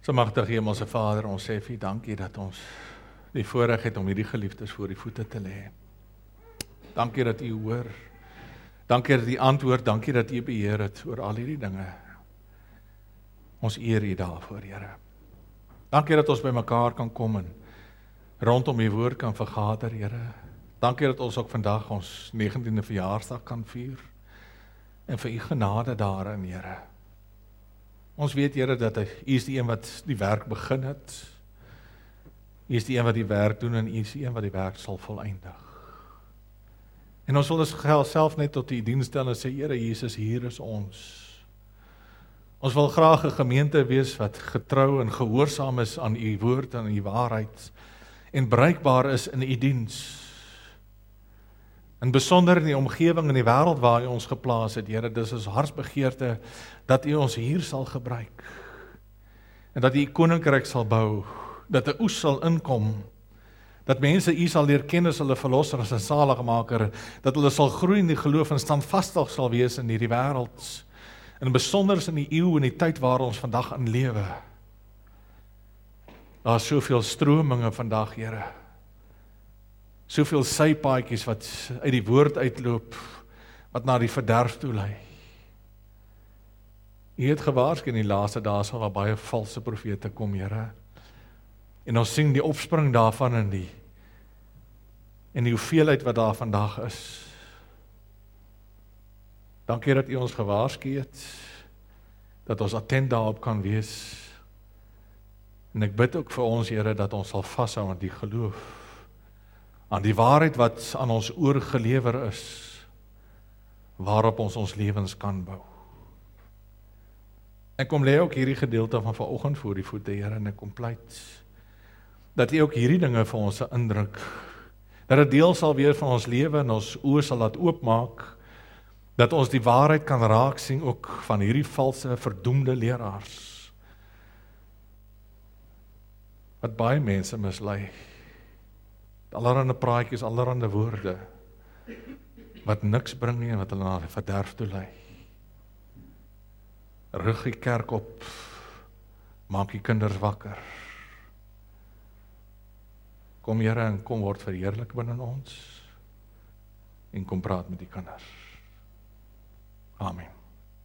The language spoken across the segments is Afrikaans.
So magtige Hemelse Vader, ons sê vir U dankie dat ons die voorreg het om hierdie geliefdes voor U voete te lê. Dankie dat U hoor. Dankie dat U antwoord, dankie dat U beheer het oor al hierdie dinge. Ons eer U daarvoor, Here. Dankie dat ons by mekaar kan kom en rondom U woord kan vergader, Here. Dankie dat ons ook vandag ons 19de verjaarsdag kan vier. En vir U genade daarin, Here. Ons weet, Here, dat U is die een wat die werk begin het. U is die een wat die werk doen en U is die een wat die werk sal voleindig. En ons wil ons self net tot U diens stel en sê, Here Jesus, hier is ons. Ons wil graag 'n gemeente wees wat getrou en gehoorsaam is aan U woord en U waarheid en bruikbaar is in U diens. In besonder in die omgewing en die wêreld waar U ons geplaas het, Here, dis ons hartsbegeerte dat U ons hier sal gebruik. En dat U U koninkryk sal bou, dat 'n oes sal inkom, dat mense U sal leer ken as hulle verlosser en saligmaker, dat hulle sal groei in die geloof en standvastig sal wees in hierdie wêreld, en besonder in die eeu en die tyd waar ons vandag in lewe. Daar is soveel strominge vandag, Here. Soveel sypaadjies wat uit die woord uitloop, wat na die verderf toe lei. U het gewaarsku in die laaste dae sal daar baie valse profete kom, Here. En ons sien die opspring daarvan in die hoeveelheid wat daar vandag is. Dankie dat U ons gewaarsku het, dat ons attent daarop kan wees. En ek bid ook vir ons, Here, dat ons sal vashou aan die geloof, aan die waarheid wat aan ons oorgelewer is, waarop ons lewens kan bou. Ek kom lê ook hierdie gedeelte van vanoggend voor die voete, Here, en ek kom pleit dat U ook hierdie dinge vir ons indruk, dat dit deel sal wees van ons lewe en ons oë sal laat oopmaak, dat ons die waarheid kan raak sien ook van hierdie valse, verdoemde leraars, wat baie mense mislei. Allerhande praatjies, allerhande woorde, wat niks bring nie en wat hulle na die verderf toe lei. Rig die kerk op, maak die kinders wakker. Kom, Here, en kom word verheerlik binne ons, en kom praat met die kinders. Amen.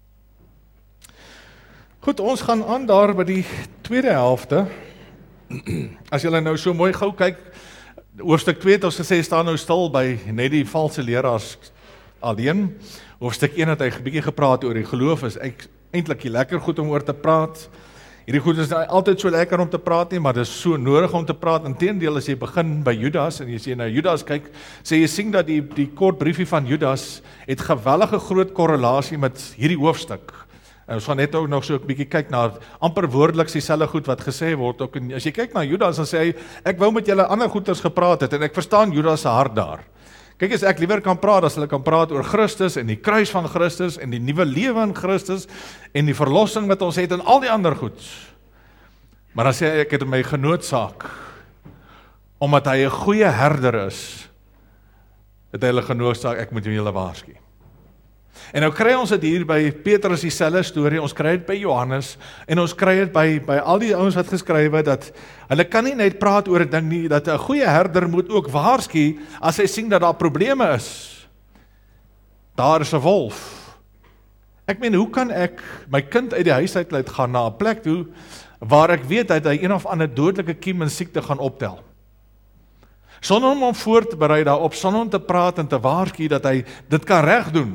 Goed, ons gaan aan daar by die tweede helfte. As julle nou so mooi gou kyk, hoofstuk 2 het ons gesê, staan nou stil by net die valse leraars alleen. Hoofstuk 1 het hy 'n bietjie gepraat oor die geloof, is eintlik lekker goed om oor te praat. Hierdie goed is altyd so lekker om te praat nie, maar dit is so nodig om te praat. Inteendeel, as jy begin by Judas, en as jy na Judas kyk, sê jy sien dat die kort briefie van Judas het gewellige groot korrelasie met hierdie hoofstuk. En ons gaan net ook nog so 'n bietjie kyk na amper woordeliks dieselfde goed wat gesê word ook. En as jy kyk na Judas, dan sê hy, ek wou met julle ander goeters gepraat het, en ek verstaan Judas se hart daar. Kyk, as ek liewer kan praat, as hulle kan praat oor Christus, en die kruis van Christus, en die nuwe lewe in Christus, en die verlossing wat ons het, en al die ander goed. Maar dan sê hy, ek het my genoodsaak, omdat hy 'n goeie herder is, het hy hulle genoodsaak, ek moet julle waarsku. En nou kry ons dit hier by Petrus dieselfde storie, ons kry dit by Johannes, en ons kry dit by al die ouens wat geskryf het, dat hulle kan nie net praat oor 'n ding nie, dat 'n goeie herder moet ook waarsku, as hy sien dat daar probleme is. Daar is 'n wolf. Ek meen, hoe kan ek my kind uit die huis uit laat gaan na 'n plek toe, waar ek weet dat hy een of ander dodelike kiem en siekte gaan optel? Sonder om voor te berei daarop, sonder om te praat en te waarsku dat hy dit kan reg doen.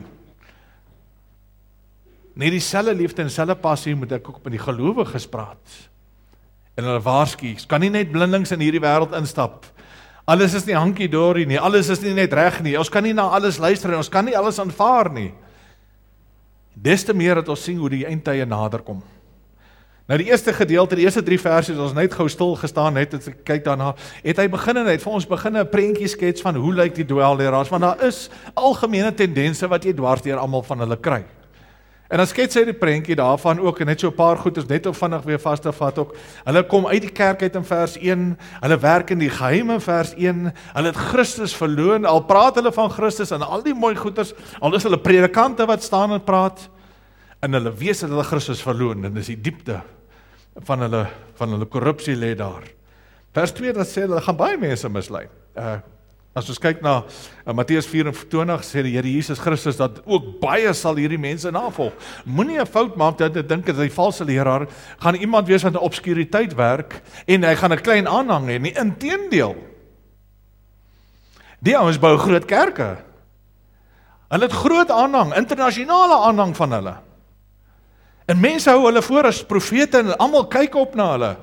Nee, dieselfde liefde en dieselfde passie moet ek ook met die gelowiges praat. En hulle waarsku, kan nie net blindings in hierdie wêreld instap. Alles is nie hankie-dorie nie, alles is nie net reg nie, ons kan nie na alles luister en ons kan nie alles aanvaar nie. Des te meer dat ons sien hoe die eindtye nader kom. Nou die eerste gedeelte, die eerste 3 versies, ons net gou stil gestaan het, en kyk daarna, het hy begin en hy het vir ons begin 'n prentjie skets van hoe lyk die dwaalleraars, want daar is algemene tendense wat jy dwars deur almal van hulle kry. En dan skets hy die prentjie daarvan ook, en net so 'n paar goed is net om vinnig weer vas te vat ook. Hulle kom uit die kerk uit in vers 1, hulle werk in die geheim in vers 1, hulle het Christus verloon, al praat hulle van Christus en al die mooi goeders, al is hulle predikante wat staan en praat, en hulle weet dat hulle Christus verloon, en dis die diepte van hulle korrupsie lê daar. Vers 2 dat sê hulle gaan baie mense mislei. As ons kyk na Matteus 24 sê die Here Jesus Christus dat ook baie sal hierdie mense navolg. Moenie 'n fout maak dat jy dink dat hy valse leraar gaan iemand wees wat in obskuriteit werk en hy gaan 'n klein aanhang hê nie. Inteendeel. Die ouens bou groot kerke. Hulle het groot aanhang, internasionale aanhang van hulle. En mense hou hulle voor as profete en almal kyk op na hulle.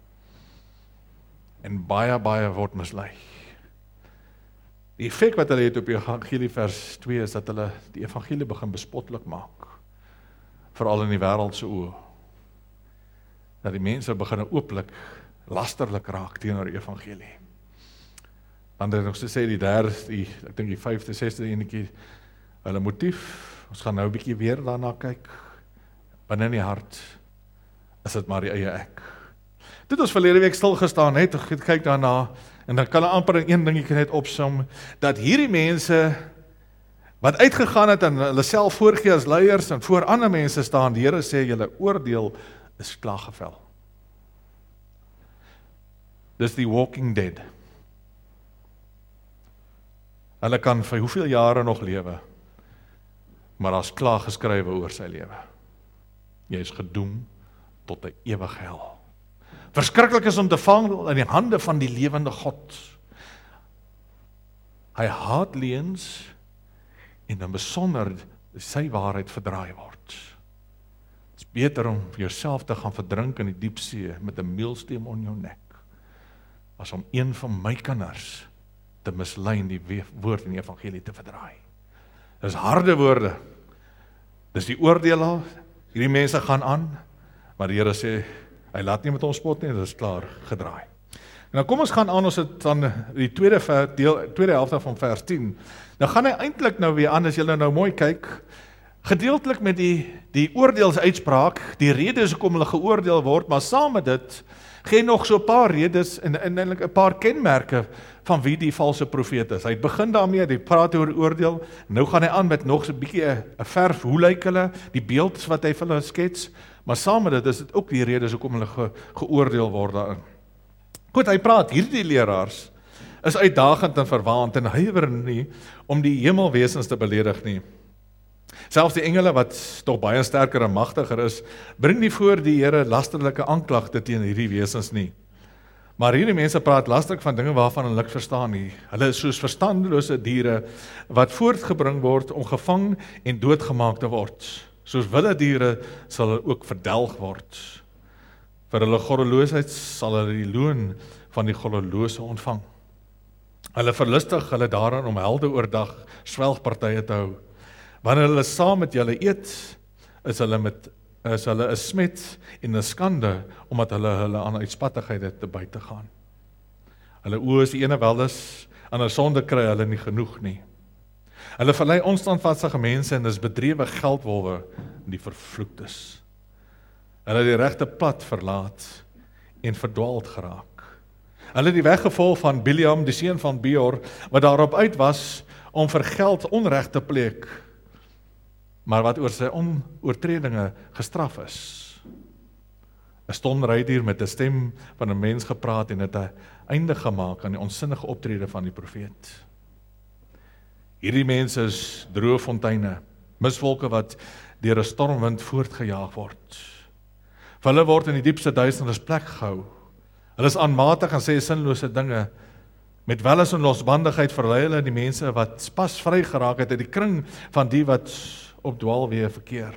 En baie word mislei. Die effek wat hulle het op die evangelie vers 2 is dat hulle die evangelie begin bespotlik maak. Veral in die wêreld se oë. Dat die mense begin ooplik lasterlik raak teenoor die evangelie. Dan het nog gesê ek dink die 5de, 6de enetjie, hulle motief, ons gaan nou 'n bietjie weer daarna kyk, binne in die hart, is dit maar die eie ek. Dit ons verlede week stil gestaan het, kyk daarna, en dan kan amper een dingetjie net opsom, dat hierdie mense, wat uitgegaan het en hulle self voorgee as leiers, en voor ander mense staan, die Here sê, julle oordeel is klaar gevel. Dis die walking dead. Hulle kan vir hoeveel jare nog lewe, maar daar is klaar geskrywe oor sy lewe. Jy is gedoem tot 'n ewige hel. Verskriklik is om te val in die hande van die lewende God. Hy haat leuns en dan besonder sy waarheid verdraai word. Het is beter om jouself te gaan verdrink in die diep see met 'n meelsteen om jou nek, as om een van my kinders te mislei en die woord in die evangelie te verdraai. Dis harde woorde. Dis die oordeel, hierdie mense gaan aan, maar die Here sê, hy laat nie met ons spot nie, dit is klaar gedraai. En dan kom ons gaan aan, ons het dan die tweede helfte van vers 10, dan gaan hy eintlik nou weer aan, as julle nou mooi kyk, gedeeltelik met die oordeelsuitspraak, die redes hoekom hulle geoordeel word, maar saam met dit, gee nog so 'n paar redes en eintlik 'n paar kenmerke van wie die valse profeet is. Hy begin daarmee, hy praat oor oordeel, nou gaan hy aan met nog so 'n bietjie 'n verf, hoe lyk hulle, die beeld wat hy vir hulle skets, maar saam met dit is dit ook die redes hoekom hulle geoordeel word daarin. Goed, hy praat, hierdie leraars is uitdagend en verwaand en huiwer nie om die hemelwesens te beledig nie. Selfs die engele wat tog baie sterker en magtiger is, bring nie voor die Here lasterlike aanklagte teen hierdie wesens nie. Maar hierdie mense praat lastig van dinge waarvan hulle niks verstaan nie. Hulle is soos verstandelose diere wat voortgebring word om gevang en doodgemaak te word. Soos wilde diere sal hulle ook verdelg word. Vir hulle goddeloosheid sal hulle die loon van die goddelose ontvang. Hulle verlustig hulle daaraan om helde oordag swelgpartye te hou. Wanneer hulle saam met julle eet, is hulle 'n smet en 'n skande, omdat hulle aan uitspattigheid te buite gaan. Hulle oë is die ene welis, aan 'n sonde kry hulle nie genoeg nie. Hulle verlei onstandvatsige mense en is bedrewe geldwolwe, die vervloektes. Hulle het die regte pad verlaat en verdwaald geraak. Hulle het die weg gevolg van Biliam, die seun van Beor, wat daarop uit was om vir geld onreg te pleeg, maar wat oor sy oortredinge gestraf is. 'n Stonrydier met 'n stem van 'n mens gepraat en het 'n einde gemaak aan die onsinnige optrede van die profeet. Hierdie mense is droë fonteine, miswolke wat deur 'n stormwind voortgejaag word. Vir hulle word in die diepste duisternis plek gehou. Hulle is aanmatig en sê sinlose dinge. Met welis en losbandigheid verlei hulle die mense wat pas vry geraak het uit die kring van die wat op dwaalweë verkeer.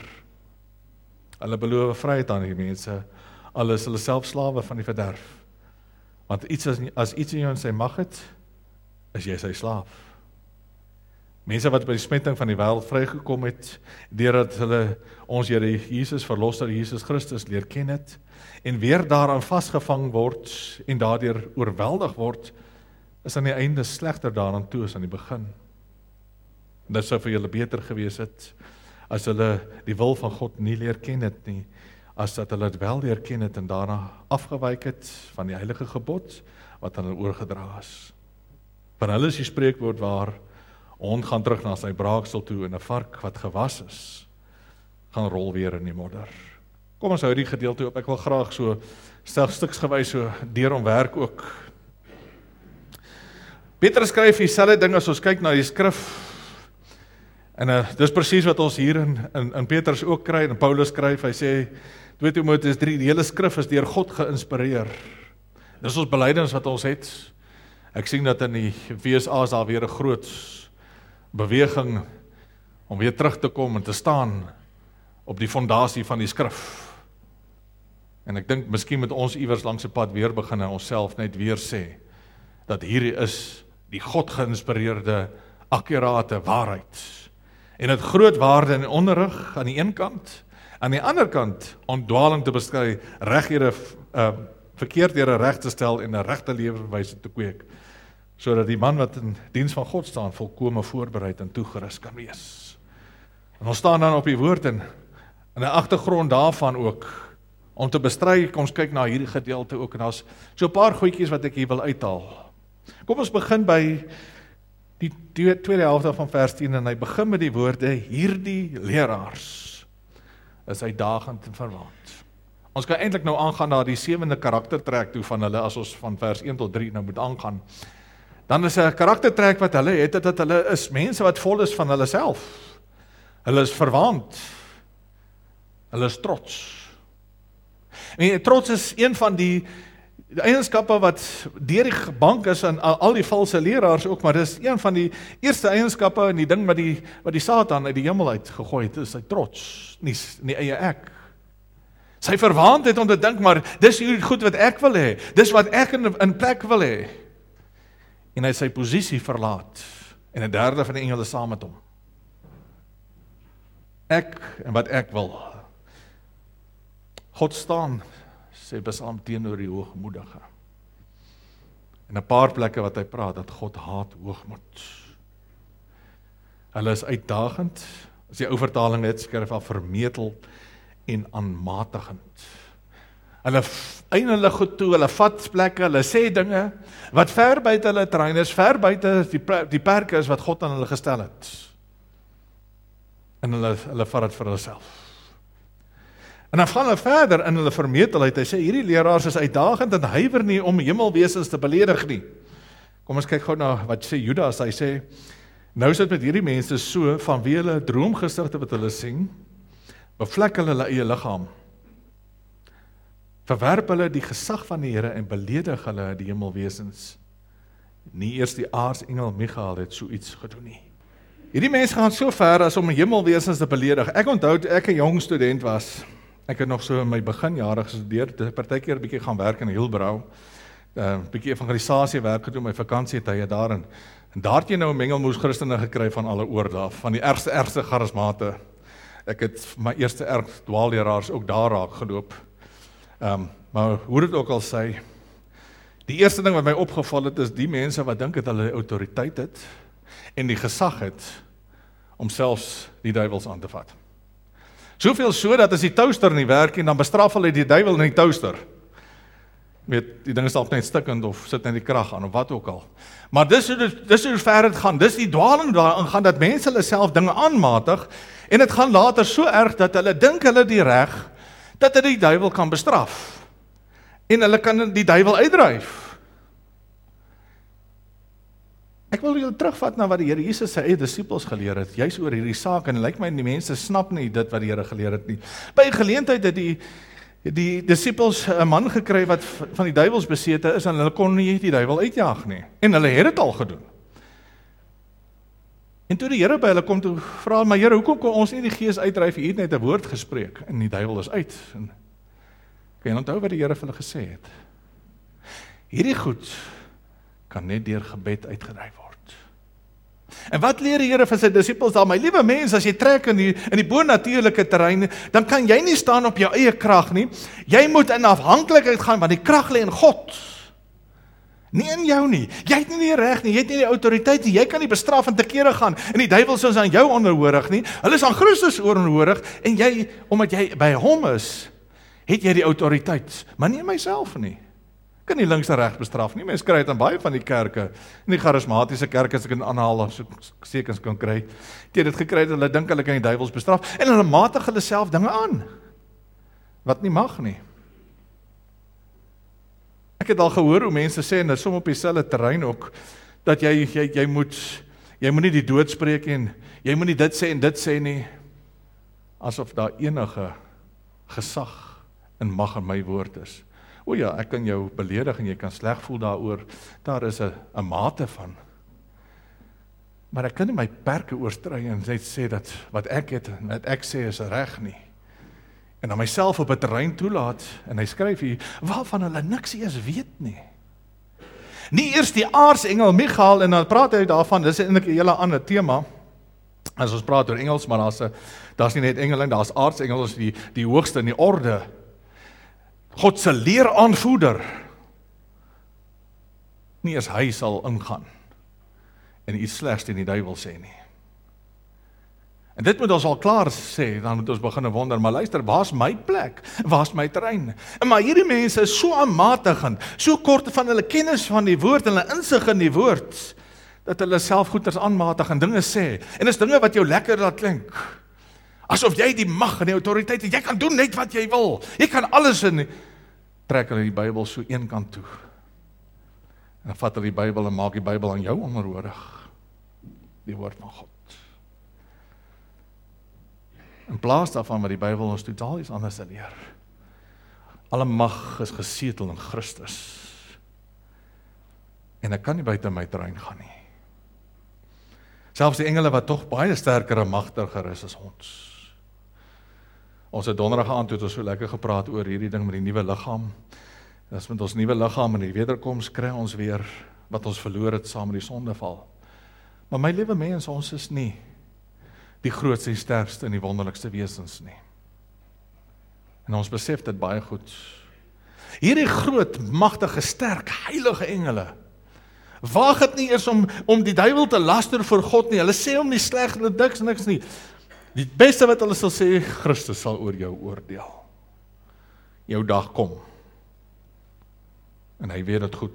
Hulle beloof vryheid aan die mense, al is hulle self slawe van die verderf. Want as iets in jou in sy mag het, is jy sy slaaf. Mense wat by die smetting van die wêreld vrygekom het, deurdat hulle ons Here Jesus, verlosser Jesus Christus leer ken het, en weer daaraan vasgevang word, en daardeur oorweldig word, is aan die einde slegter daaraan toe as aan die begin. Dit sou vir julle beter gewees het, as hulle die wil van God nie leer ken het nie, as dat hulle het wel leer ken het en daarna afgewyk het van die heilige gebod, wat aan hulle oorgedra is. Van hulle is die spreekwoord waar, hond gaan terug na sy braaksel toe en 'n vark wat gewas is, gaan rol weer in die modder. Kom ons hou die gedeelte op, ek wil graag so stiksgewys so deur om werk ook. Petrus skryf dieselfde ding as ons kyk na die skrif, en dis presies wat ons hier in Petrus ook kry, en Paulus skryf, hy sê, 2 Timoteus 3, die hele skrif is deur God geïnspireer. Dis ons belydenis wat ons het. Ek sien dat in die VSA is daar weer 'n groot beweging om weer terug te kom en te staan op die fondasie van die skrif. En ek dink, miskien moet ons iewers langs die pad weer begin en onsself net weer sê, dat hierdie is die God geïnspireerde, akkurate waarheid. En het groot waarde in onderrig aan die een kant, aan die ander kant, ontdwaling te bestry, reghede, verkeerdhede reg te stel en 'n regte leefwyse te kweek, sodat die man wat in diens van God staan, volkome voorbereid en toegerus kan wees. En ons staan dan op die woord en in 'n agtergrond daarvan ook, om te bestry, kom ons kyk na hierdie gedeelte ook, en daar's so 'n paar goedjies wat ek hier wil uithaal. Kom ons begin by die tweede helfte van vers 10, en hy begin met die woorde, hierdie leraars is uitdagend en verwant. Ons kan eintlik nou aangaan na die 7de karaktertrek toe van hulle, as ons van vers 1 tot 3 nou moet aangaan. Dan is 'n karaktertrek wat hulle het, dat hulle is mense wat vol is van hulle self. Hulle is verwaand. Hulle is trots. En trots is een van die eienskappe wat deur die bank is aan al die valse leraars ook, maar dis een van die eerste eienskappe en die ding wat die Satan uit die hemel uit gegooi het, is sy trots, nie eie ek. Sy verwaandheid om te dink, maar dis hier goed wat ek wil hê, dis wat ek in plek wil hê. En hy het sy posisie verlaat, en 'n derde van die engele saam met hom. Ek en wat ek wil. God staan, sê Psalm, teenoor die hoogmoedige. En 'n paar plekke wat hy praat, dat God haat hoogmoed. Hulle is uitdagend, as die ou vertaling het, skryf al vermetel en aanmatigend. Hulle eien hulle goed toe, hulle vat plekke, hulle sê dinge, wat ver buite hulle terrein is, ver buite die perke is wat God aan hulle gestel het. En hulle vat dit vir hulle self. En dan gaan hulle verder in hulle vermetelheid. Hy sê, hierdie leraars is uitdagend en huiwer nie om hemelwesens te beledig nie. Kom ons kyk gou na wat sê Judas. Hy sê, nou is dit met hierdie mense so, van wie hulle droomgesigte wat hulle sien, bevlek hulle eie liggaam. Verwerp hulle die gesag van die Here en beledig hulle die hemelwesens. Nie eers die aartsengel Michael het so iets gedoen nie. Hierdie mense gaan so ver as om hemelwesens te beledig. Ek onthou toe ek 'n jong student was, ek het nog so in my beginjare gestudeer, partykeer 'n bietjie gaan werk in Hillbrow, 'n bietjie evangelisasie werk gedoen, my vakansietye daar, en daar het jy nou 'n mengelmoes Christene gekry van alle oorde af, van die ergste charismate. Ek het my eerste dwaalleraars ook daar raak geloop. Maar hoe dit ook al sê, die eerste ding wat my opgeval het, is die mense wat dink dat hulle autoriteit het, en die gesag het, om selfs die duiwels aan te vat. Soveel so, dat as die toaster nie werk, en dan bestraf hulle die duiwel in die toaster. Weet, die ding is dalk net stikkend, of sit net die krag aan, of wat ook al. Maar dis hoe ver het gaan, dis die dwaling daarin gaan, dat mense hulle self dinge aanmatig, en het gaan later so erg, dat hulle dink hulle die reg, dat hulle die duiwel kan bestraf, en hulle kan die duiwel uitdryf. Ek wil julle terugvat na wat die Here Jesus sy eie disippels geleer het, juis oor hierdie saak, en lyk my die mense snap nie dit wat die Here geleer het nie. By 'n geleentheid het die disippels 'n man gekry wat van die duiwels besete is, en hulle kon nie die duiwel uitjaag nie, en hulle het dit al gedoen. En toe die Here by hulle kom toe vra, maar Here, hoekom kon ons nie die gees uitdryf? U het net 'n woord gespreek, en die duiwel is uit. En kan jy onthou wat die Here vir hulle gesê het? Hierdie goed kan net deur gebed uitgedryf word. En wat leer die Here vir sy disippels daar? My liewe mens, as jy trek in die bonatuurlike terrein, dan kan jy nie staan op jou eie krag nie. Jy moet in afhanklikheid gaan, want die krag lê in God. Nie in jou nie. Jy het nie die reg nie, jy het nie die autoriteit nie. Jy kan nie bestraf en te kere gaan, en die duiwels is aan jou onderhorig nie. Hulle is aan Christus onderhorig, en jy, omdat jy by hom is, het jy die autoriteit, maar nie myself nie. Kan nie links en regs bestraf nie. Mense kry dit aan baie van die kerke, en die charismatiese kerke, as ek kan aanhaal, as ek sekens kan kry, het dit gekry dat hulle dink hulle kan die duiwels bestraf, en hulle matig hulle self dinge aan. wat nie mag nie. Ek het al gehoor hoe mense sê, en dit is som op dieselfde terrein ook, dat jy moet nie die dood spreek en jy moet nie dit sê en dit sê nie, asof daar enige gesag en mag in my woord is. O ja, ek kan jou beledig en jy kan sleg voel daaroor, daar is 'n mate van. Maar ek kan nie my perke oorstry en net sê dat wat ek het en wat ek sê is reg nie. En dan myself op 'n terrein toelaat, en hy skryf hier, waarvan hulle niks eers weet nie. Nie eers die aartsengel Michael, en dan praat hy daarvan, dis eintlik 'n hele ander tema, as ons praat oor engels, maar daar's nie net engele, daar's aartsengels, die hoogste in die orde, God se leeraanvoerder, nie eers hy sal ingaan, en iets slegs teen die duiwel sê nie. En dit moet ons al klaar sê, dan moet ons begin wonder, maar luister, waar's my plek? Waar's my terrein? Maar hierdie mense is so aanmatigend, so kort van hulle kennis van die woord, en hulle insig in die woord, dat hulle self goeders aanmatig en dinge sê, en is dinge wat jou lekker laat klink, asof jy die mag en die autoriteit het, jy kan doen net wat jy wil, jy kan alles trek hulle die Bybel so een kant toe, en dan vat hulle die Bybel en maak die Bybel aan jou onderhoorig, die woord van God. In plaas daarvan wat die Bybel ons totaal iets anders leer. Alle mag is gesetel in Christus. En ek kan nie buite my terrein gaan nie. Selfs die engele wat tog baie sterker en magtiger is as ons. Ons het donderdag aand het ons so lekker gepraat oor hierdie ding met die nuwe liggaam. As met ons nuwe liggaam en die wederkoms kry ons weer wat ons verloor het saam met die sondeval. Maar my liewe mens, ons is nie die grootste en sterkste en die wonderlikste wesens nie. En ons besef dit baie goed. Hierdie groot, magtige, sterk, heilige engele, waag het nie eers om die duiwel te laster vir God nie. Hulle sê hom nie sleg, hulle niks nie. Die beste wat hulle sal sê, Christus sal oor jou oordeel. Jou dag kom. En hy weet dit goed.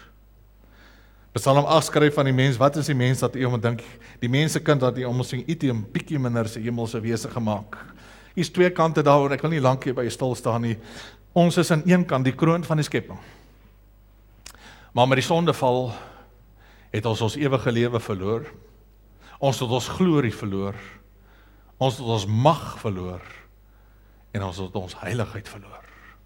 Psalm 8 skryf van die mens, wat is die mens dat iemand dink, die mensekind dat die omsing item bietjie minder sy hemelse wese gemaak. Hier is twee kante daaroor, ek wil nie lank hier by stil staan nie. Ons is aan een kant die kroon van die skepping. Maar met die sondeval het ons ewige lewe verloor. Ons het ons glorie verloor. Ons het ons mag verloor. En ons het ons heiligheid verloor.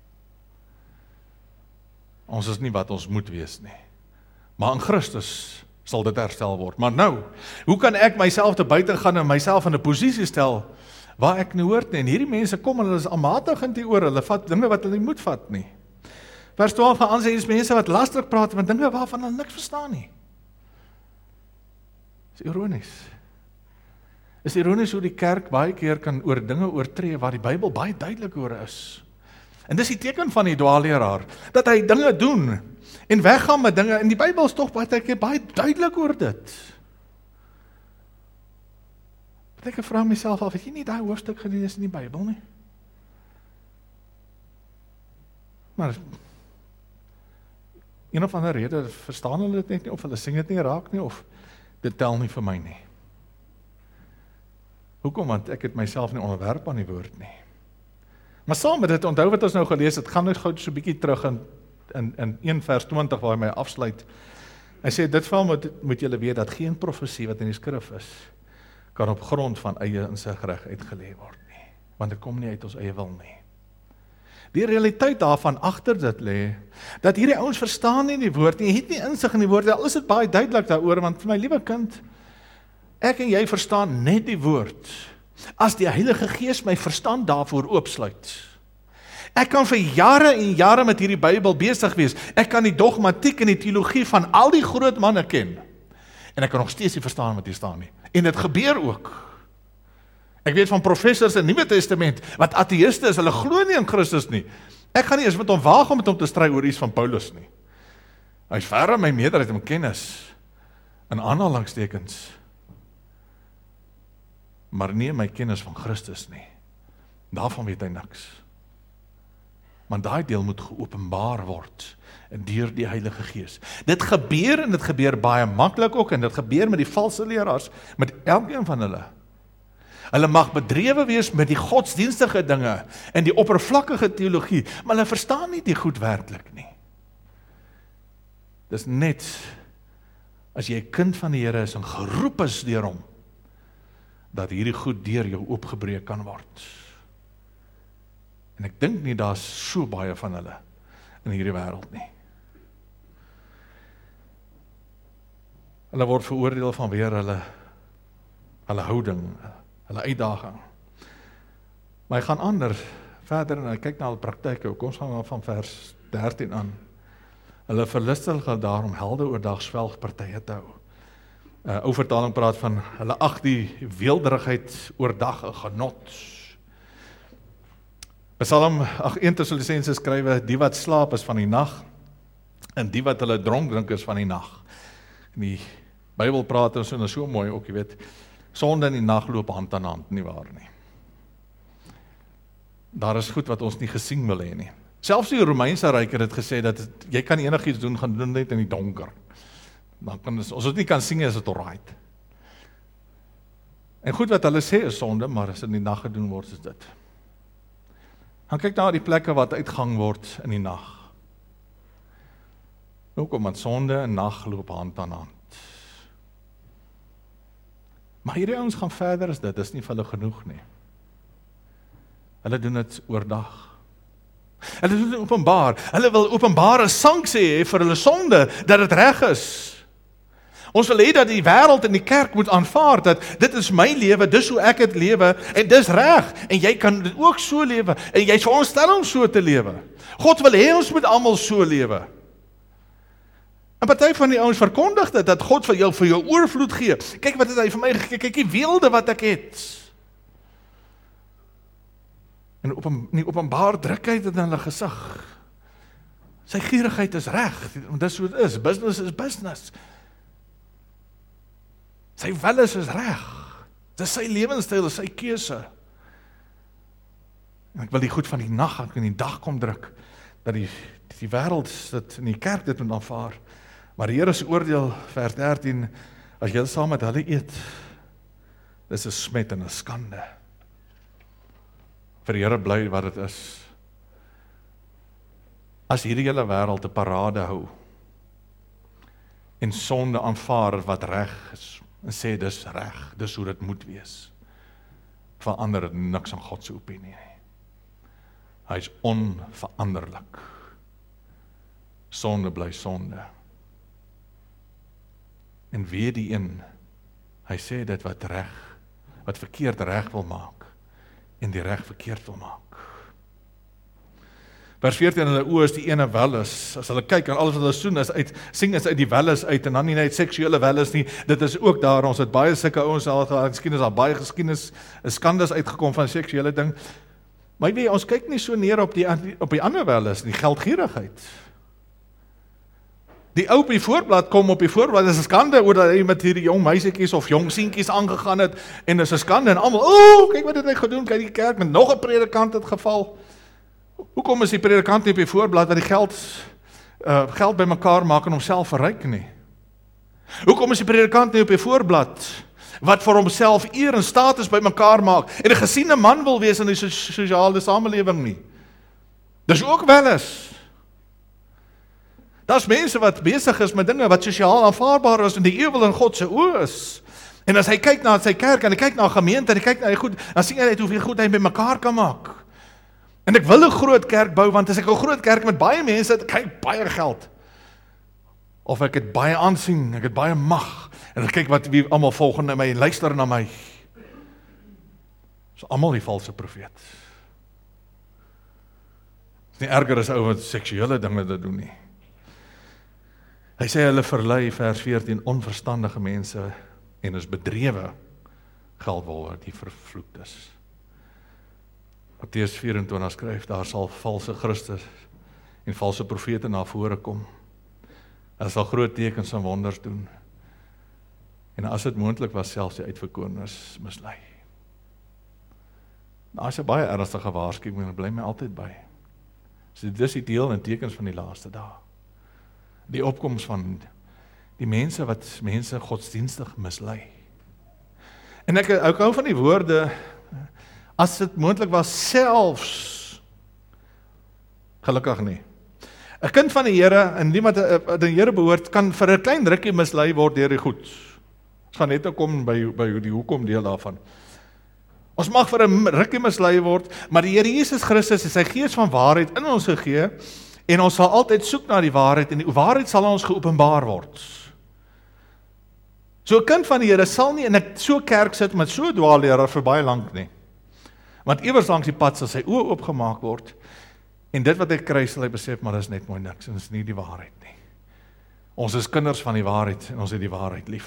Ons is nie wat ons moet wees nie. Maar in Christus sal dit herstel word. Maar nou, hoe kan ek myself te buite gaan en myself in 'n posisie stel waar ek nie hoort nie? En hierdie mense kom en hulle is aanmatigend hieroor, hulle vat dinge wat hulle nie moet vat nie. Vers 12 gaan aansê, is mense wat lastig praat met dinge waarvan hulle niks verstaan nie. Dis ironies. Is ironies hoe die kerk baie keer kan oor dinge oortree waar die Bybel baie duidelik oor is. En dis die teken van die dwaalleraar, dat hy dinge doen en weggaan met dinge, en die Bybel is tog baie duidelik oor dit. Ek vra myself af, het jy nie daai hoofstuk gelees in die Bybel nie? Maar een of ander rede verstaan hulle dit net nie, of hulle sing dit nie raak nie, of dit tel nie vir my nie. Hoekom? Want ek het myself nie onderwerp aan die woord nie. Maar saam met dit, onthou wat ons nou gelees het, gaan net gou so 'n bietjie terug in 1 vers 20 waar hy my afsluit. Hy sê, dit val moet julle weet, dat geen profesie wat in die skrif is, kan op grond van eie insig reg uitgelê word nie. Want dit kom nie uit ons eie wil nie. Die realiteit daarvan agter dit lê, dat hierdie ouens verstaan nie die woord nie, het nie insig in die woord, al is dit baie duidelik daaroor, want my liewe kind, ek en jy verstaan net die woord, as die Heilige Gees my verstand daarvoor oopsluit. Ek kan vir jare en jare met hierdie Bybel besig wees, ek kan die dogmatiek en die teologie van al die groot manne ken, en ek kan nog steeds nie verstaan wat hier staan nie, en dit gebeur ook. Ek weet van professors in Nuwe Testament, wat ateïste is, hulle glo nie in Christus nie. Ek gaan nie eens met hom waag om met hom te stry oor iets van Paulus nie. Hy is verre my meerderheid om kennis, in aanhalingstekens, maar nie my kennis van Christus nie. Daarvan weet hy niks. Maar daai deel moet geopenbaar word deur die Heilige Gees. Dit gebeur en dit gebeur baie maklik ook, en dit gebeur met die valse leraars, met elkeen van hulle. Hulle mag bedrewe wees met die godsdienstige dinge en die oppervlakkige teologie, maar hulle verstaan nie die goed werklik nie. Dis net as jy 'n kind van die Here is en geroep is deur hom, dat hierdie goed deur jou oopgebreek kan word. En ek dink nie daar's so baie van hulle in hierdie wêreld nie. Hulle word veroordeel vanweer hulle houding, hulle uitdaging. Maar hy gaan verder en hy kyk na hulle praktyke. Kom ons gaan van vers 13 aan. Hulle verlustig daarom helde oordag swelgpartye te hou. Ou vertaling praat van, hulle ag die weelderigheid oordag 'n genot. Psalm 1 Tessalonisense skrywe, die wat slaap is van die nag, en die wat hulle dronk drink is van die nag. En die Bybel praat ons en so mooi ook, jy weet, sonde in die nag loop hand aan hand, nie waar nie. Daar is goed wat ons nie gesien wil hê nie. Selfs die Romeinse ryk het gesê, dat jy kan enigiets doen, gaan doen net in die donker. Dan kan ons het nie kan sien, is het alright. En goed wat hulle sê is sonde, maar as in die nag gedoen word, is dit. Dan kyk na die plekke wat uitgang word in die nag. Ook omdat sonde en nag loop hand aan hand. Maar hierdie ouens gaan verder as dit, is nie vir hulle genoeg nie. Hulle doen dit oordag. Hulle doen dit openbaar. Hulle wil openbare sanksie hê vir hulle sonde, dat dit reg is. Ons wil hê dat die wêreld en die kerk moet aanvaar, dat dit is my lewe, dis hoe ek het lewe, en dis reg, en jy kan dit ook so lewe, en jy is veronderstel om so te lewe. God wil hê ons moet almal so lewe. En party van die ouens verkondig dit, dat God vir jou oorvloed gee. Kyk wat het hy vir my gegee, kyk die weelde wat ek het. En die openbaar druk hy dit in hulle gesig. Sy gierigheid is reg, want dis hoe dit is, business is business. Sy welis is reg, dis sy lewenstyl, sy keuse. En ek wil die goed van die nag in die dag kom druk, dat die wêreld dit in die kerk dit moet aanvaar. Maar die Here se oordeel, vers 13, as jy saam met hulle eet, dis 'n smet en 'n skande. Vir die Here bly wat dit is. As hierdie hele wêreld 'n parade hou, en sonde aanvaar wat reg is, en sê dis reg, dis hoe dit moet wees, verander dit niks aan God se opinie nie. Hy is onveranderlik. Sonde bly sonde. En weer die een, hy sê dit wat verkeerd reg wil maak, en die reg verkeerd wil maak. Vers 14, hulle oë is die ene welis, as hulle kyk en alles wat hulle sing is uit die welis uit, en dan nie net seksuele welis nie, dit is ook daar, ons het baie sulke ouens al gehad, miskien is daar baie geskiedenis, skandes uitgekom van seksuele ding, maar weet, ons kyk nie so neer op die ander welis, die geldgierigheid. Die ou op die voorblad kom op die voorblad, is 'n skande oor dat hy met hierdie jong meisiekies of jong seentjies aangegaan het, en is 'n skande, en almal, kyk wat het hy gedoen, kyk die kerk, met nog 'n predikant het geval. Hoekom is die predikant nie op die voorblad wat die geld bymekaar maak en homself verryk nie? Hoekom is die predikant nie op die voorblad wat vir homself eer en status bymekaar maak en 'n gesiene man wil wees in die sosiale samelewing nie? Dis ook welis. Daar's mense wat besig is met dinge wat sosiaal aanvaarbaar is en die ewel in God se oë is. En as hy kyk na sy kerk en hy kyk na 'n gemeente en hy kyk na die goed, dan sien hy net hoeveel goed hy bymekaar kan maak. En ek wil 'n groot kerk bou, want as ek 'n groot kerk met baie mense het, kry ek baie geld. Of ek het baie aansien, ek het baie mag, en ek kyk wat wie almal volg na my en luister na my. Dis almal die valse profeet. Dis nie erger as ou wat seksuele dinge dit doen nie. Hy sê hulle verlei, vers 14, onverstandige mense en is bedrewe geldwolwer die vervloekt is. Matteus 24 skryf, daar sal valse Christus en valse profete na vore kom. Hulle sal groot tekens en wonders doen. En as dit moontlik was, selfs die uitverkorenes mislei. Nou is 'n baie ernstige waarskuwing, en bly my altyd by. So dis die deel en tekens van die laaste dae. Die opkoms van die mense wat mense godsdienstig mislei. En ek hou van die woorde, as dit moontlik was, selfs, gelukkig nie. 'n kind van die Here, en die wat die Here behoort, kan vir 'n klein rukkie mislei word deur die goed. Ons gaan net kom by die hoekom deel daarvan. Ons mag vir 'n rukkie mislei word, maar die Here Jesus Christus het sy gees van waarheid in ons gegee, en ons sal altyd soek na die waarheid, en die waarheid sal aan ons geopenbaar word. So 'n kind van die Here sal nie in 'n so kerk sit met so 'n dwaalleraar vir baie lank nie. Want iewers langs die pad sal sy oë oopgemaak word, en dit wat hy kry sal hy besef, maar dit is net mooi niks, en dit is nie die waarheid nie. Ons is kinders van die waarheid, en ons het die waarheid lief.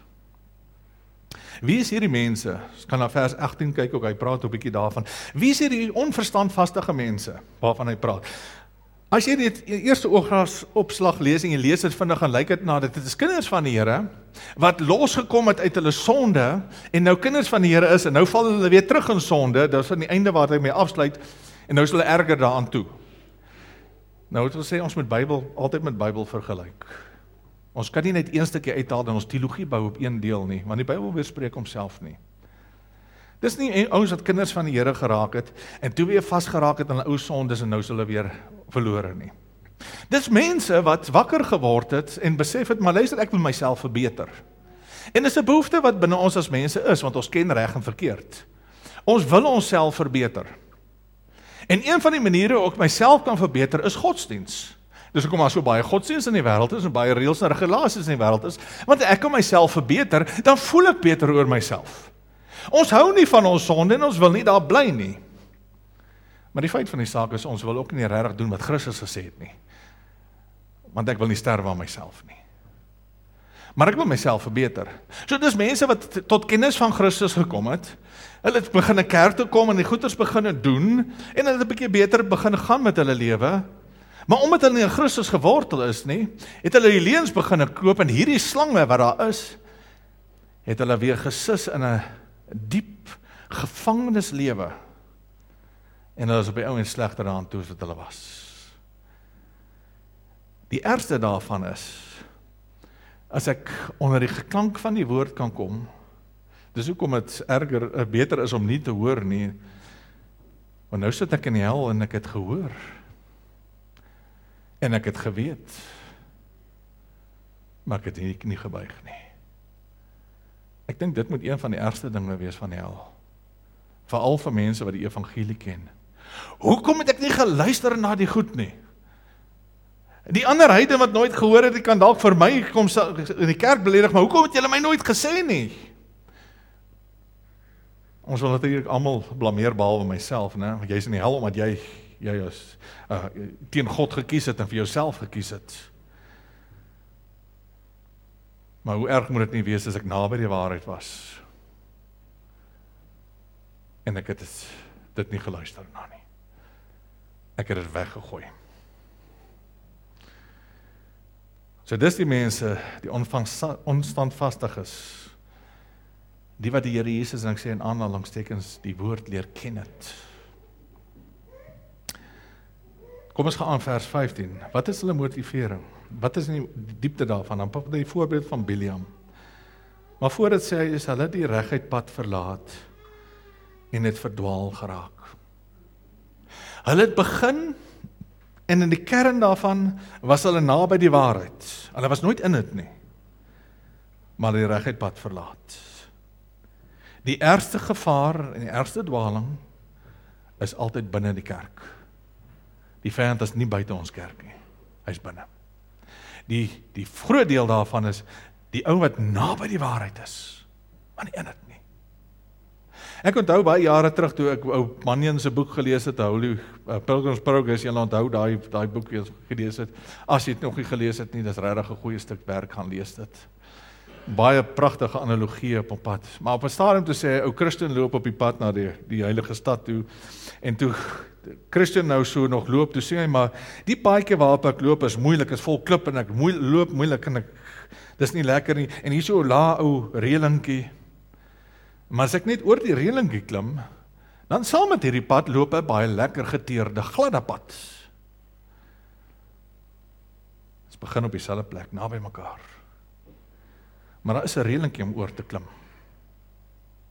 Wie is hierdie mense? Ons kan na vers 18 kyk ook, hy praat 'n bietjie daarvan. Wie is hierdie onverstandvastige mense, waarvan hy praat? As jy dit eerste opslag lees, en jy lees dit vinnig, en lyk dit na, dit is kinders van die Here, wat losgekom het uit hulle sonde, en nou kinders van die Here is, en nou val hulle weer terug in sonde, dit is aan die einde waar hy mee afsluit, en nou is hulle erger daaraan toe. Nou het ons sê, ons moet Bybel, altyd met Bybel vergelyk. Ons kan nie net een stukkie uithaal, en ons teologie bou op een deel nie, want die Bybel weerspreek homself nie. Dis nie ouens wat kinders van die Here geraak het, en toe weer vastgeraak het aan hulle ou sondes, en nou is hulle weer verlore nie. Dis mense wat wakker geword het, en besef het, maar luister, ek wil myself verbeter. En dis 'n behoefte wat binne ons as mense is, want ons ken reg en verkeerd. Ons wil onsself verbeter. En een van die maniere hoe ek myself kan verbeter, is godsdiens. Dus hoekom daar so baie godsdiens in die wêreld is, en baie reëls en regulasies in die wêreld is, want ek kan myself verbeter, dan voel ek beter oor myself. Ons hou nie van ons sonde, en ons wil nie daar bly nie. Maar die feit van die saak is, ons wil ook nie regtig doen wat Christus gesê het nie. Want ek wil nie sterwe aan myself nie. Maar ek wil myself verbeter. So dis mense wat tot kennis van Christus gekom het, hulle het begin 'n kerk toe kom, en die goeders begin doen, en hulle het 'n bietjie beter begin gaan met hulle lewe, maar omdat hulle nie in Christus gewortel is nie, het hulle die leuns begin koop, en hierdie slange wat daar is, het hulle weer gesis in 'n diep gevangenislewe, en hulle is op die ou en slegter aan toe as wat hulle was. Die ergste daarvan is, as ek onder die geklank van die woord kan kom, dis hoekom het beter is om nie te hoor nie, want nou sit ek in die hel, en ek het gehoor, en ek het geweet, maar ek het nie gebuig nie. Ek dink dit moet een van die ergste dinge wees van die hel, veral vir mense wat die evangelie ken. Hoekom het ek nie geluister na die goed nie? Die ander heidene wat nooit gehoor het, die kan dalk vir my kom in die kerk beledig, maar hoekom het julle my nooit gesê nie? Ons wil natuurlijk almal blameer behalwe myself, né? Want jy is in die hel omdat jy is teen God gekies het en vir jouself gekies het. Maar hoe erg moet dit nie wees as ek naby die waarheid was? En ek het dit nie geluister na nie. Ek het dit weggegooi. So dis die mense, die onstandvastig is, die wat die Here Jesus, en ek sê in aanhalingstekens, die woord leer ken het. Kom ons gaan aan vers 15. Wat is hulle motivering? Wat is die diepte daarvan? Dan pak die voorbeeld van Biliam. Maar voor dit sê hy, is hulle die reguit pad verlaat en het verdwaal geraak. Hulle het begin, en in die kern daarvan was hulle naby die waarheid. Hulle was nooit in dit nie, maar die reguit pad verlaat. Die ergste gevaar en die ergste dwaling is altyd binne die kerk. Die vyand is nie buite ons kerk nie, hy is binne. Die groot deel daarvan is die ou wat naby die waarheid is, maar nie in dit nie. Ek onthou baie jare terug toe ek ou Mannion se boek gelees het, Holy Pilgrim's Progress, jy onthou daai boek gelees het. As jy dit nog nie gelees het nie, dis regtig 'n goeie stuk werk, gaan lees dit. Baie pragtige analogie op 'n pad. Maar op 'n stadium toe sê hy, ou Christen loop op die pad na die heilige stad toe, en toe Christen nou so nog loop, toe sê hy, maar die paadjie waarop ek loop is moeilik, is vol klip, en ek loop moeilik, en dis nie lekker nie, en hier so 'n ou reëlingkie. Maar as ek net oor die reëlingkie klim, dan saam met hierdie pad loop 'n baie lekker geteerde gladde pad. Ons begin op dieselfde plek, naby mekaar. Maar daar is 'n reëlingkie om oor te klim.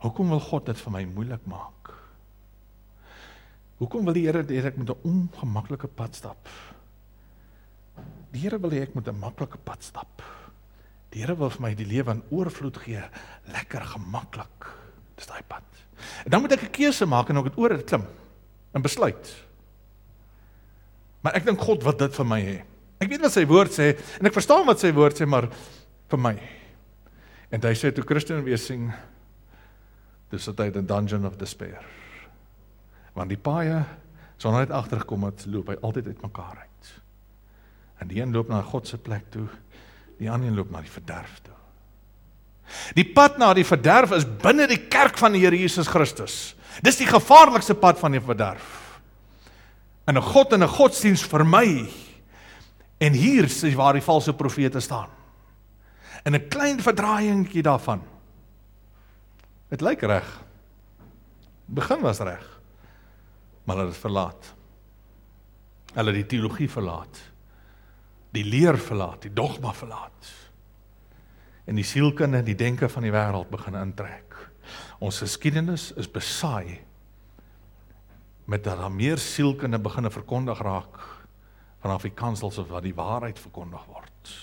Hoekom wil God dit vir my moeilik maak? Hoekom wil die Here dat ek met 'n ongemaklike pad stap? Die Here wil hê ek moet 'n maklike pad stap. Die Here wil vir my die lewe in oorvloed gee, lekker, gemaklik. Dis daai pad. En dan moet ek 'n keuse maak en ek het oor dit klim, en besluit. Maar ek dink God wil dit vir my hê. Ek weet wat sy woord sê, en ek verstaan wat sy woord sê, maar vir my. En hy sê, toe Christian weer sing, toe sit hy in the dungeon of despair. Want die paaie, sonder hy het agtergekom het, loop hy altyd uit mekaar uit. En die een loop na God se plek toe, die ander loop na die verderf toe. Die pad na die verderf is binne die kerk van die Here Jesus Christus. Dis die gevaarlikste pad van die verderf. En 'n God en 'n godsdiens vir my. En hier is waar die valse profete staan. En 'n klein verdraaiingkie daarvan. Het lyk reg. Die begin was reg. Maar hulle het verlaat. Hulle het die teologie verlaat. Die leer verlaat, die dogma verlaat. En die sielkunde en die denke van die wêreld begin intrek. Ons geskiedenis is besaai met dat daar meer sielkunde begin verkondig raak vanaf die kansels of wat die waarheid verkondig word.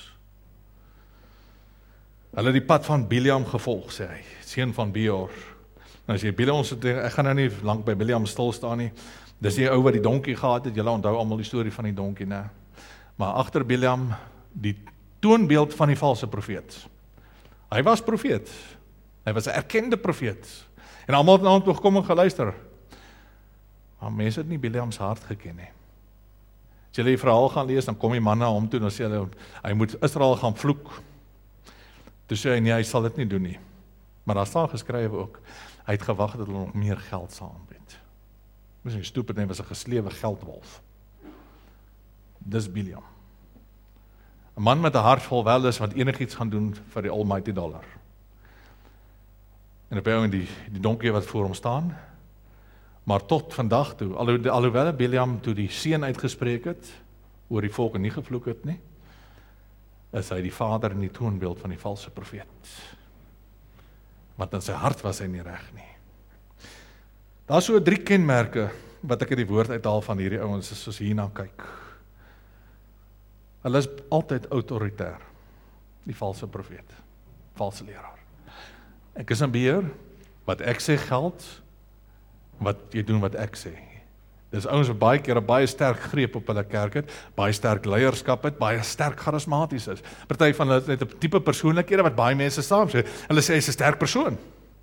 Hulle het die pad van Biliam gevolg, sê hy, seun van Beor. Nou as jy Biliam sê, ek gaan nou nie lank by Biliam stil staan nie. Dis die ou wat die donkie gehad het, julle onthou almal die storie van die donkie, né? Maar agter Biliam, die toonbeeld van die valse profeet. Hy was profeet. Hy was 'n erkende profeet. En almal het na hom toe gekom en geluister. Maar mense het nie Biliam se hart geken nie. As jy die verhaal gaan lees, dan kom die man na hom toe en dan sê hulle, hy moet Israel gaan vloek. Toe sê hy, nee, hy sal dit nie doen nie. Maar daar staan geskrywe ook, hy het gewag dat hulle nog meer geld sal aanbied. Misschien stupid, hy was 'n geslewe geldwolf. Dis Biliam. 'n Man met 'n hart vol welis wat enigiets gaan doen vir die almighty dollar. En op die donkie wat voor hom staan, maar tot vandag toe, alhoewel Biliam toe die seën uitgespreek het, oor die volk en nie gevloek het nie, is hy die vader in die toonbeeld van die valse profeet. Want in sy hart was hy nie reg nie. Daar is so 3 kenmerke, wat ek in die woord uithaal van hierdie ouens, soos hierna kyk. Hulle is altyd autoritair, die valse profeet, valse leraar. Ek is in beheer, wat ek sê geld, wat jy doen wat ek sê. Dis ouens wat baie keer 'n baie sterk greep op hulle kerk het, baie sterk leierskap het, baie sterk charismaties is. Party van hulle het 'n tipe persoonlikhede wat baie mense saam sê. Hulle sê hy's 'n sterk persoon.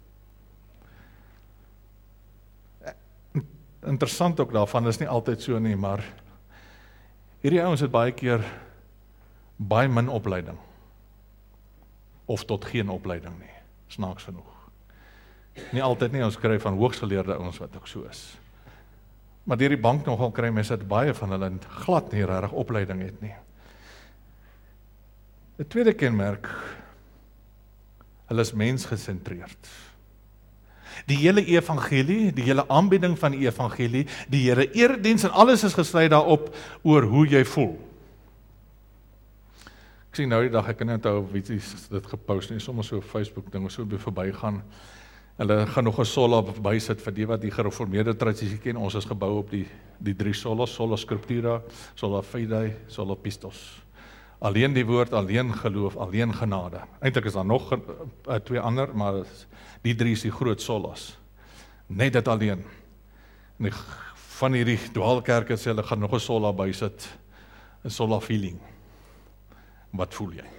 Interessant ook daarvan, is nie altyd so nie, maar hierdie ouens het baie keer baie min opleiding. Of tot geen opleiding nie, snaaks genoeg. Nie altyd nie, ons kry van hoogsgeleerde ouens wat ook so is. Maar deur die bank nogal kry mense dat baie van hulle glad nie regtig opleiding het nie. 'n tweede kenmerk, hulle is mensgesentreerd. Die hele evangelie, die hele aanbieding van die evangelie, die Here erediens en alles is gesluit daarop oor hoe jy voel. Ek sien nou die dag, ek kan nie onthou wie dit gepost nie, soms so op Facebook ding, so verbygaan. Hulle gaan nog 'n sola bysit vir die wat die gereformeerde tradisie ken. Ons is gebou op die 3 solas, sola scriptura, sola fide, sola pistos. Alleen die woord, alleen geloof, alleen genade. Eintlik is daar nog 2 ander, maar die 3 is die groot solas. Net dit alleen. En van hierdie dwaalkerke sê hulle gaan nog 'n sola bysit, 'n sola feeling. Wat voel jy?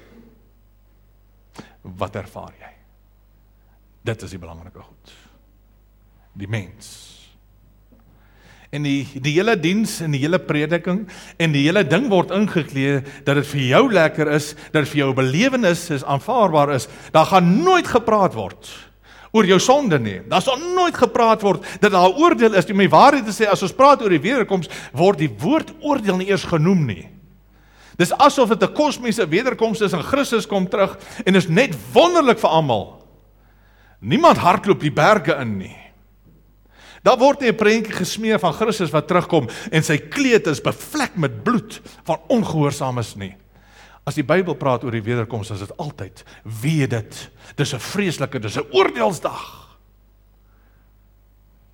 Wat ervaar jy? Dit is die belangrike goed. Die mens. En die hele diens en die hele prediking en die hele ding word ingekleed dat dit vir jou lekker is, dat dit vir jou belewenis is, aanvaarbaar is. Daar gaan nooit gepraat word oor jou sonde nie. Daar sal nooit gepraat word dat daar 'n oordeel is. Om die waarheid te sê, as ons praat oor die wederkoms, word die woord oordeel nie eers genoem nie. Dis asof dit 'n kosmiese wederkoms is en Christus kom terug en is net wonderlik vir almal. Niemand hardloop die berge in nie. Daar word nie 'n prentjie gesmee van Christus wat terugkom en sy kleed is bevlek met bloed van ongehoorsaames nie. As die Bybel praat oor die wederkoms, is dit altyd, weet dit, dis 'n vreeslike, dis 'n oordeelsdag.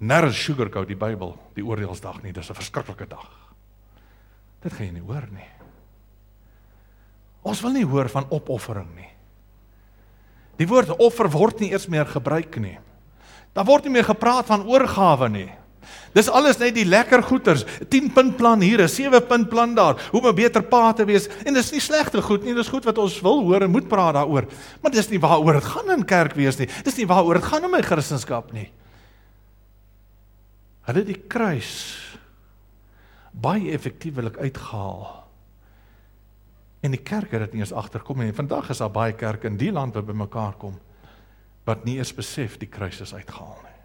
Nergens sugarcoat die Bybel, die oordeelsdag nie, dis 'n verskriklike dag. Dit gaan jy nie hoor nie. Ons wil nie hoor van opoffering nie. Die woord offer word nie eers meer gebruik nie. Daar word nie meer gepraat van oorgawe nie. Dis alles net die lekker goeders, 10-punt plan hier, 'n 7-punt plan daar, hoe om 'n beter pa te wees, en dis nie slegte goed nie, dis goed wat ons wil hoor en moet praat daaroor, maar dis nie waaroor dit gaan in kerk wees nie, dis nie waaroor dit gaan in my Christendom nie. Hulle het die kruis baie effektiewelik uitgehaal, en die kerk het dit nie eens agterkom nie. Vandag is daar baie kerke in die land wat bymekaar kom, wat nie eens besef die kruis is uitgehaal nie.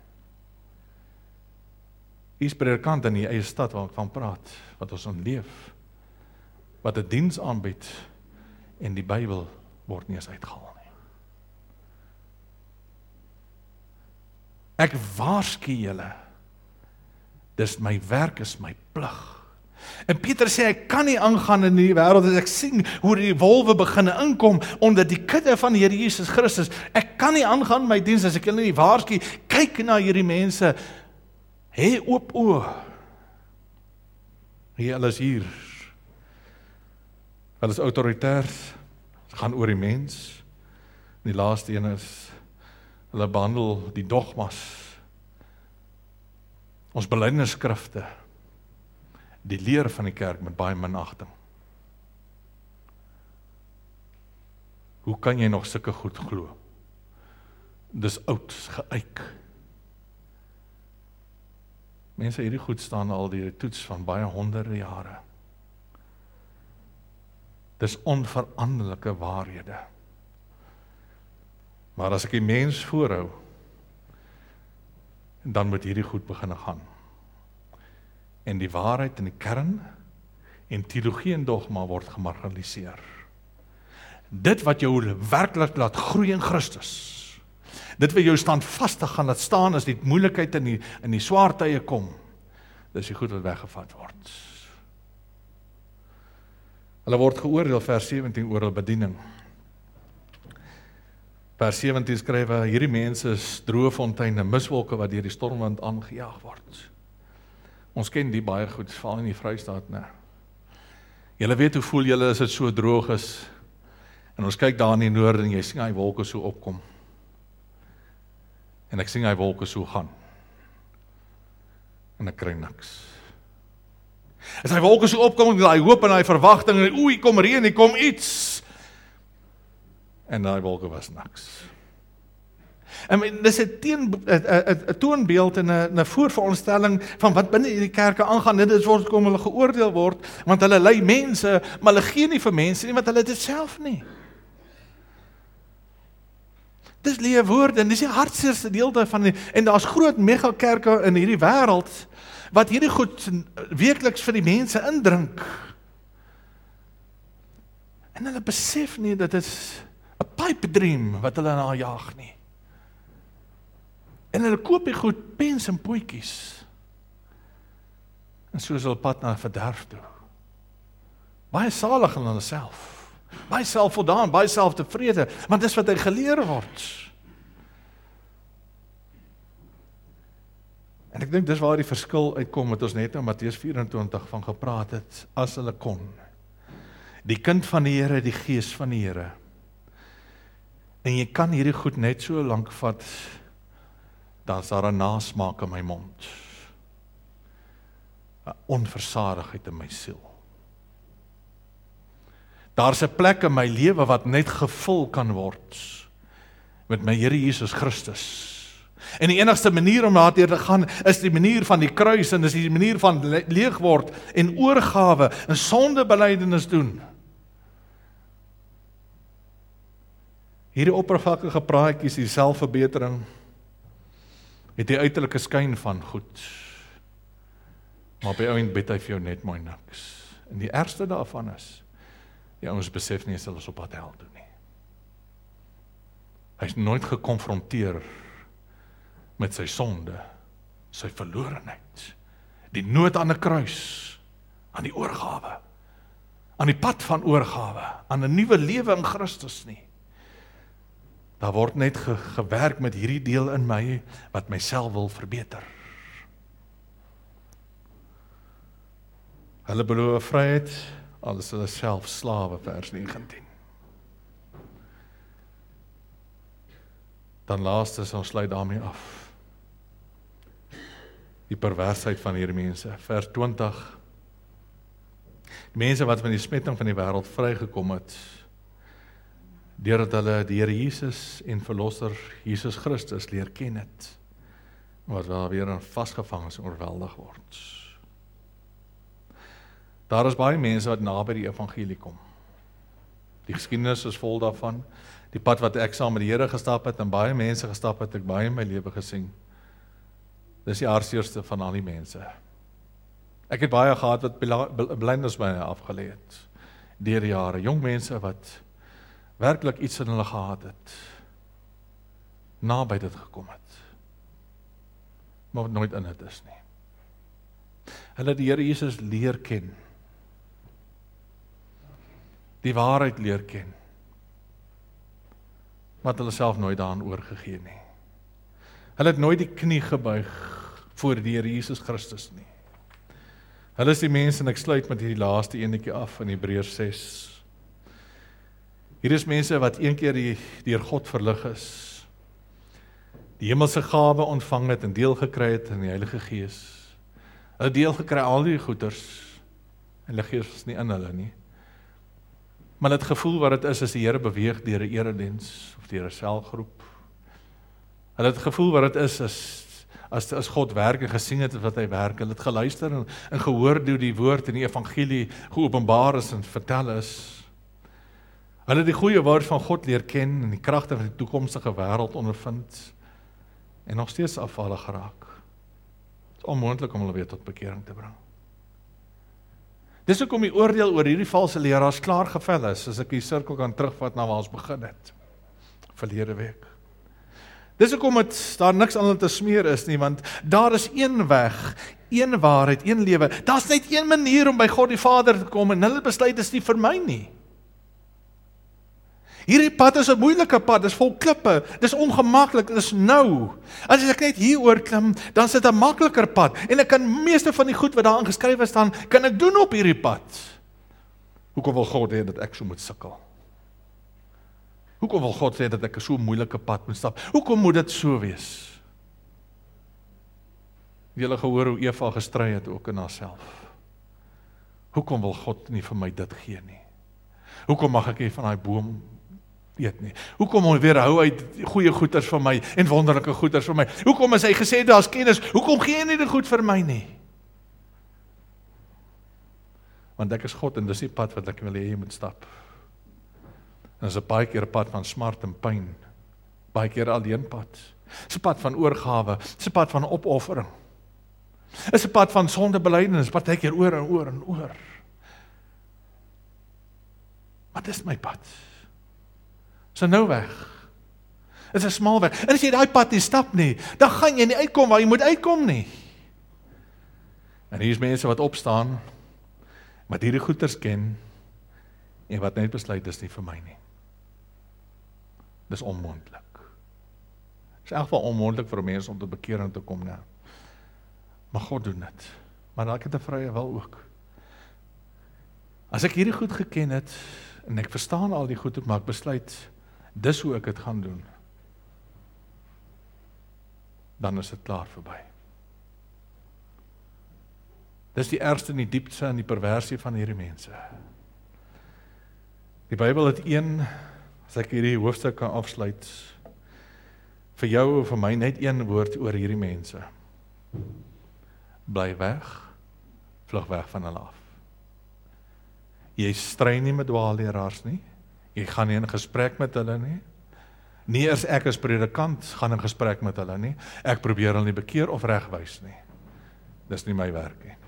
Hier is predikant in die eie stad waar ek van praat, wat ons ontleef, wat 'n diens aanbied, en die Bybel word nie eens uitgehaal nie. Ek waarsku julle, dis my werk, is my plig. En Pieter sê, ek kan nie aangaan in die wêreld, as ek sien hoe die wolwe beginne inkom, onder die kudde van die Here Jesus Christus, ek kan nie aangaan my diens, as ek julle nie waarsku, kyk na hierdie mense, hê oop oë. Hulle is hier. Hulle is autoritair, gaan oor die mens. Die laaste een is, hulle behandel die dogmas, ons belydenisskrifte, die leer van die kerk met baie minagting. Hoe kan jy nog sulke goed glo? Dis oud, geëik. Mense, hierdie goed staan al die toets van baie honderde jare. Dis onveranderlike waarhede. Maar as ek die mens voorhou, dan moet hierdie goed begin gaan. En die waarheid in die kern, en teologie en dogma word gemarginaliseer. Dit wat jou werklik laat groei in Christus, dit wat jou standvastig gaan laat staan as die moeilikheid in die swaar tye kom, dis die goed wat weggevat word. Hulle word geoordeel, vers 17, oor hul bediening. Vers 17 skryf, hierdie mense is droë fonteine, miswolke wat deur die stormwind aangejaag word. Ons ken die baie goed, veral in die Vrystaat, né? Julle weet hoe voel julle as dit so droog is, en ons kyk daar in die noorde, en jy sien hy wolke so opkom, en ek sien hy wolke so gaan, en ek kry niks. As hy wolke so opkom, en hy hoop en hy verwagting, en oei, kom reën, hier kom iets, en die wolke was niks. En dis 'n toonbeeld en 'n voorveronderstelling van wat binne hierdie kerke aangaan. Dit word kom hulle geoordeel word, want hulle lei mense, maar hulle gee nie vir mense nie, want hulle dit self nie. Dis leë woorde, en dis die hartseerste deelte van en daar's groot megakerke in hierdie wêreld, wat hierdie goed weekliks vir die mense indrink. En hulle besef nie, dat dit is 'n pipe dream, wat hulle najaag nie. En hulle koop die goed, pens en pootjies. En so is hulle pad na verderf toe. Baie salig in hulle self. Baie selfvoldaan, baie selftevrede, want dis wat hy geleer word. En ek dink dis waar die verskil uitkom, wat ons net in Matteus 24 van gepraat het, as hulle kon. Die kind van die Here, die gees van die Here. En jy kan hierdie goed net so lank vat, dan is daar 'n nasmaak in my mond. 'n Onversadigheid in my siel. Daar's 'n plek in my lewe wat net gevul kan word met my Here Jesus Christus. En die enigste manier om daartoe te gaan, is die manier van die kruis, en is die manier van leeg word, en oorgawe, en sondebelydenis doen. Hierdie oppervlakkige praatjies, die selfverbetering, het die uiterlike skyn van goed, maar by ouend bid hy vir jou net mooi niks. En die ergste daarvan is, die ouens besef nie, hulle is op pad hel toe nie. Hy is nooit gekonfronteer met sy sonde, sy verlorenheid, die nood aan 'n kruis, aan die oorgawe, aan die pad van oorgawe, aan 'n nuwe lewe in Christus nie. Daar word net gewerk met hierdie deel in my, wat myself wil verbeter. Hulle beloof vryheid, al is hulle self slawe, vers 19. Dan laastes, ons sluit daarmee af. Die perversheid van hierdie mense, vers 20. Die mense wat van die smetting van die wêreld vrygekom het, deurdat hulle die Here Jesus en Verlosser Jesus Christus leer ken het, wat wel weer in vasgevang is en oorweldig word. Daar is baie mense wat naby die evangelie kom. Die geskiedenis is vol daarvan. Die pad wat ek saam met die Here gestap het, en baie mense gestap het, ek baie in my lewe gesien. Dis die hartseerste van al die mense. Ek het baie gehad wat blinders by my afgelê het. Deur die jare, jong mense wat werklik iets in hulle gehad het, naby dit gekom het, maar wat nooit in het is nie. Hulle die Here Jesus leer ken, die waarheid leer ken, maar hulle self nooit daaraan oorgegee nie. Hulle het nooit die knie gebuig voor die Here Jesus Christus nie. Hulle is die mense, en ek sluit met hierdie laaste enetjie af in Hebreërs 6. Hier is mense wat een keer deur God verlig is, die hemelse gawe ontvang het en deel gekry het in die Heilige Gees. Hulle deel gekry al die goeders, en die Gees is nie in hulle nie. Maar het gevoel wat dit is as die Here beweeg deur 'n erediens of deur 'n selgroep. Hulle het gevoel wat dit is as God werk en gesien het wat hy werk. Hulle het geluister en gehoor hoe die woord en die evangelie geopenbaar is en vertel is. Hulle het die goeie woord van God leer ken en die kragte van die toekomstige wêreld ondervind en nog steeds afvallig geraak. Het is onmoontlik om hulle weer tot bekering te bring. Dis hoekom die oordeel oor hierdie valse leraars klaar gevel is, as ek die sirkel kan terugvat na waar ons begin het, verlede week. Dis hoekom daar niks aan hulle te smeer is nie, want daar is een weg, een waarheid, een lewe. Daar's net een manier om by God die Vader te kom, en hulle besluit dis nie vir my nie. Hierdie pad is 'n moeilike pad, dis vol klippe, dis ongemaklik, dis nou. As ek net hier oor klim, dan is dit 'n makliker pad, en ek kan meeste van die goed wat daarin geskrywe staan, kan ek doen op hierdie pad. Hoekom wil God hê dat ek so moet sukkel? Hoekom wil God sê dat ek 'n so moeilike pad moet stap? Hoekom moet dit so wees? Julle gehoor hoe Eva gestry het ook in haarself. Hoekom wil God nie vir my dit gee nie? Hoekom mag ek nie van daai boom eet nie? Hoekom weerhou hy goeie goeders vir my en wonderlike goeders vir my? Hoekom is hy gesê daar's kennis? Hoekom gee hy nie dit goed vir my nie? Want ek is God en dis die pad wat ek wil hê jy moet stap. En dis 'n baie keer 'n pad van smart en pyn. Baie keer alleen pad. Dis 'n pad van oorgawe, dis 'n pad van opoffering. Dis 'n pad van sondebelydenis, partykeer oor en oor en oor. Maar dis my pad. Dis 'n nou weg. Dit is 'n smal weg. En as jy daai pad nie stap nie, dan gaan jy nie uitkom waar jy moet uitkom nie. En hier is mense wat opstaan, wat hierdie goeters ken, en wat net besluit, dis nie vir my nie. Dis onmoontlik. Dis in elk geval onmoontlik vir mense om tot bekering te kom nou. Maar God doen dit. Maar ek het 'n vrye wil ook. As ek hierdie goed geken het, en ek verstaan al die goed, maar ek besluit, dis hoe ek het gaan doen, dan is dit klaar verby. Dis die ergste en die diepste en die perversie van hierdie mense. Die Bybel het as ek hierdie hoofstuk kan afsluit, vir jou en vir my net een woord oor hierdie mense. Bly weg, vlug weg van hulle af. Jy stry nie met dwaalleraars nie, jy gaan nie in gesprek met hulle nie, nie eers ek as predikant gaan in gesprek met hulle nie, ek probeer hulle nie bekeer of regwys nie. Dis nie my werk nie.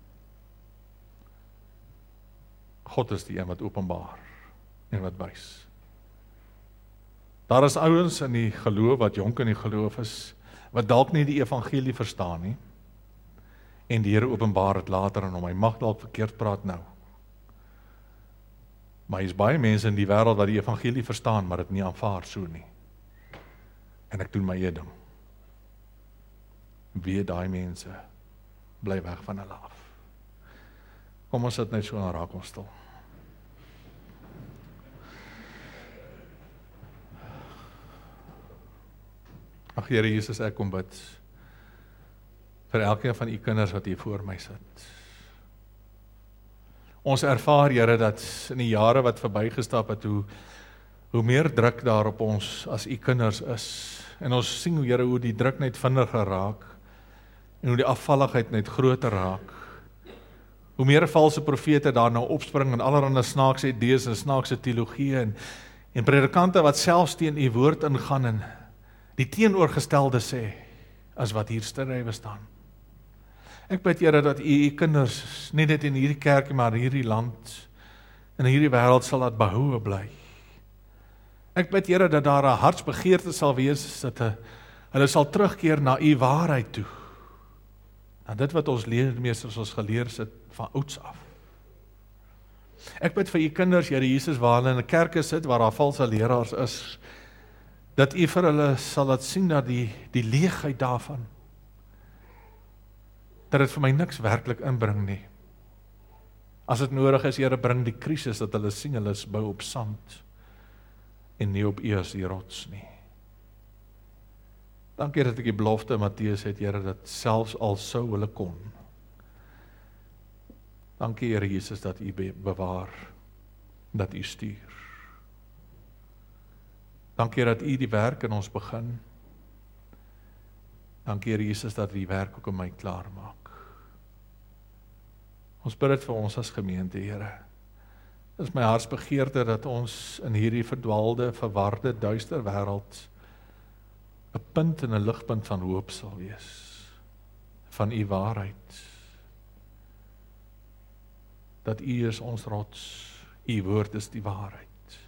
God is die een wat openbaar en wat wys. Daar is ouens in die geloof, wat jonk in die geloof is, wat dalk nie die evangelie verstaan nie, en die Here openbaar het later aan hom. Hy mag dalk verkeerd praat nou. Maar hy is baie mense in die wêreld wat die evangelie verstaan, maar dit nie aanvaar so nie. En ek doen my eie ding. Wie daai mense, bly weg van hulle af. Kom ons sit net so en raak ons stil. Ag Here Jesus, ek kom bid vir elkeen van u kinders wat hier voor my sit. Ons ervaar, Here, dat in die jare wat verbygestap het, hoe meer druk daar op ons as u kinders is. En ons sien, Here, hoe die druk net vinniger raak en hoe die afvalligheid net groter raak. Hoe meer valse profete daar nou opspring en allerhande snaakse idees en snaakse teologie en predikante wat selfs teen u woord ingaan en die teenoorgestelde sê as wat hier skrywe staan. Ek bid, Here, dat u kinders nie net in hierdie kerk maar in hierdie land en in hierdie wêreld sal laat behoue bly. Ek bid, Here, dat daar 'n hartsbegeerte sal wees dat hulle sal terugkeer na u waarheid toe. En dit wat ons leermeesters ons geleer het van ouds af. Ek bid vir u kinders, Here Jesus, waar hulle in 'n kerke sit waar daar valse leraars is, dat u vir hulle sal laat sien dat die leegheid daarvan, dat dit vir my niks werklik inbring nie. As dit nodig is, Here, bring die krisis dat hulle sien hulle is bou op sand en nie op u as die rots nie. Dankie dat ek die belofte Matteus het, Here, dat selfs al sou hulle kon. Dankie, Here Jesus, dat u bewaar, dat u stuur. Dankie dat u die werk in ons begin. Dankie, Here Jesus, dat u die werk ook in my klaar maak. Ons bid dit vir ons as gemeente, Here. Dit is my hartsbegeerte dat ons in hierdie verdwaalde, verwarde, duister wêreld 'n punt en 'n ligpunt van hoop sal wees, van u waarheid. Dat u is ons rots, u woord is die waarheid.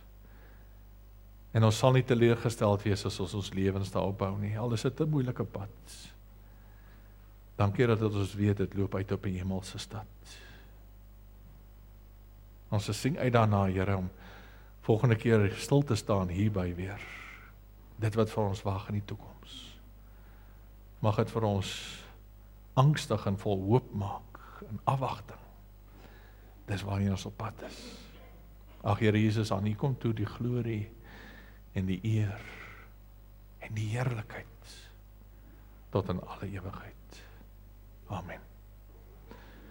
En ons sal nie teleurgesteld wees as ons lewens daarop bou nie, al is dit 'n moeilike pad. Dankie dat ons weet, dit loop uit op 'n hemelse stad. Ons sing uit daarna, Here, om volgende keer stil te staan hierby weer. Dit wat vir ons wag in die toekoms. Mag dit vir ons angstig en vol hoop maak, en afwagting. Dis waarheen ons op pad is. Ag Here Jesus, aan U kom toe die glorie en die eer en die heerlikheid tot in alle ewigheid. Amen.